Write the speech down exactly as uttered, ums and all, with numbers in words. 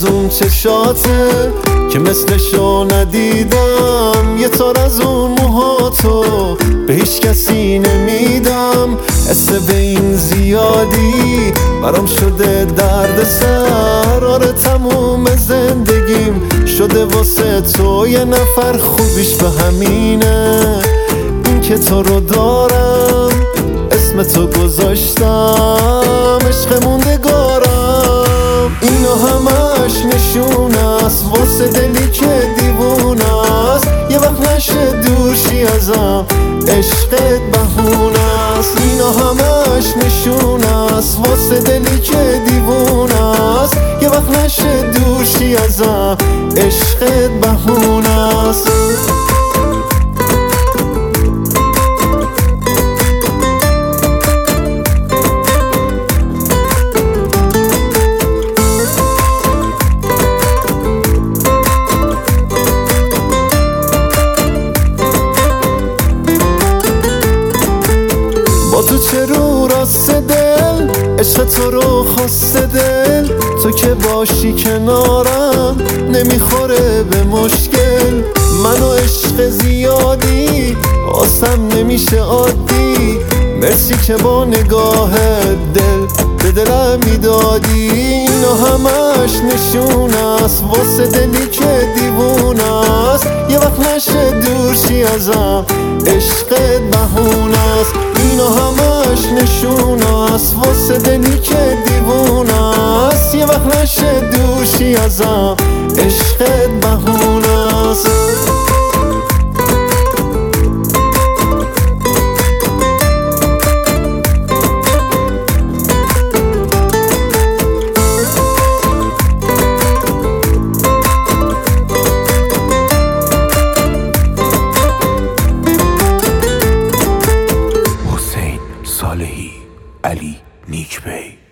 از اون چشاته که مثلشو ندیدم، یه تار از اون موهاتو به هیچ کسی نمیدم. حس به این زیادی برام شده درد سر، آره تموم زندگیم شده واسه تو یه نفر، خوبیش به همینه این که تو رو دارم، اسم تو گذاشتم عشق موندگارم. اینا همش نشونه است واسه دلی که دیوونه است، یه وقت نشه دورشی ازم عشقت بهونه است. اینا همش نشونه است واسه دلی که دیوونه است، یه وقت نشه دورشی ازم عشقت بهونه است. با تو چه رو راست دل، عشق تو رو خواست دل، تو که باشی کنارم نمیخوره به مشکل. من و عشق زیادی آسم نمیشه عادی، مرسی که با نگاه دل به دلم میدادی. اینا همش نشونه است واسه دلی که دیوونه است، یه وقت نشه دورشی ازم عشقت بهونه است. اینا همش نشونه است واسه دلی که دیوونه است، یه وقت نشه دورشی ازم عشقت بهونه است. صالحی علی نیک بی